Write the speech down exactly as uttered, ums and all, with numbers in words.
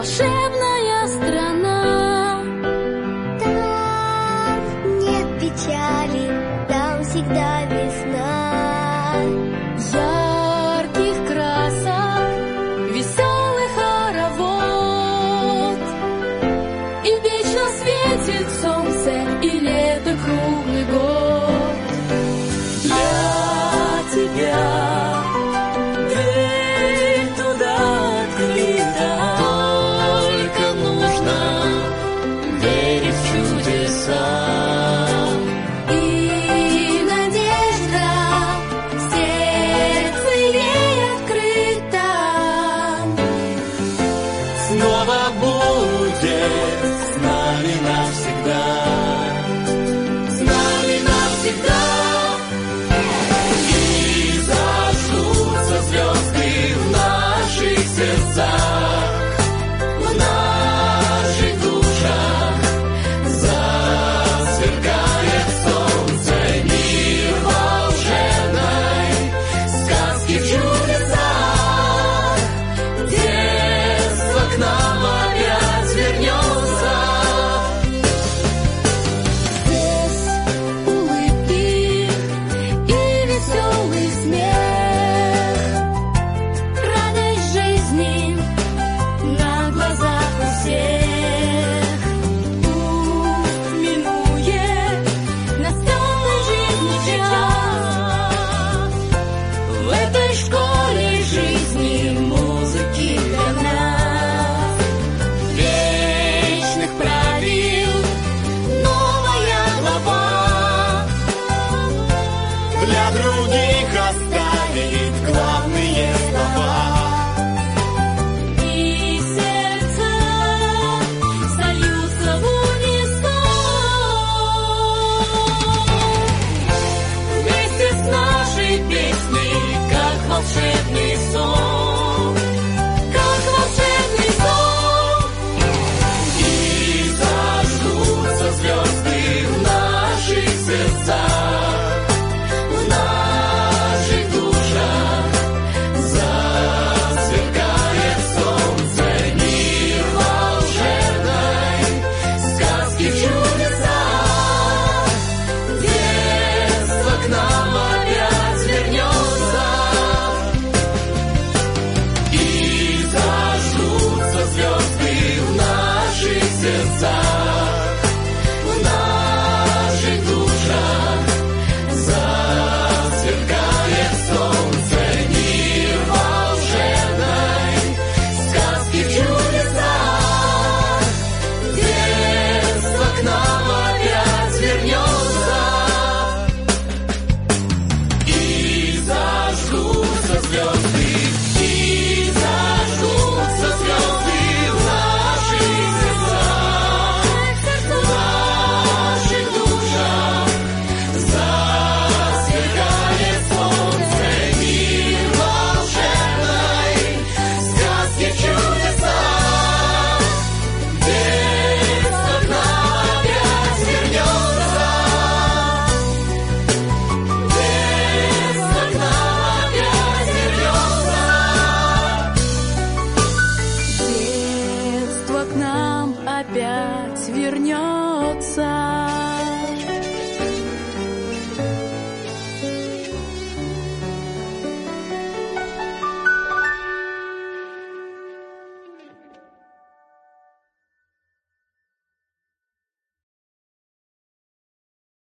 волшебная страна. Там нет печали, там всегда весна. Ярких красок, веселый хоровод, и вечно светит солнце, и лето круглый год. Для тебя дверь туда открыта, только нужно верить в чудеса. И надежда в сердце ей открыта. Снова будет с нами навсегда, с нами навсегда. И зажгутся звезды в наших сердцах, в наших душах. Засверкает солнце, мир волшебной сказки в чудесах. Детство к нам опять вернется. Здесь улыбки и веселый смех, радость жизни на глазах у всех. Пусть минует настенный жизни час, в этой школе жизни музыки для нас. Вечных правил новая глава, для других оставит главные слова. И сердца сольются в унисон, вместе с нашей песней, как волшебный сон, как волшебный сон. И зажгутся звезды в наших сердцах, в наших душах. Засверкает солнце, мир волшебной сказки в чудесах. Детство к нам опять вернется. И зажгутся звезды в наших сердцах, в наших душах. Засверкает солнце, мир волшебной сказки в чудесах. Детство к нам опять вернется. И зажгутся звезды, и зажгутся звезды в наших сердцах, в наших душах. Засверкает солнце, мир волшебной сказки в чудесах. Детство к нам опять вернется. Детство к нам опять вернется. Детство к нам опять вернется.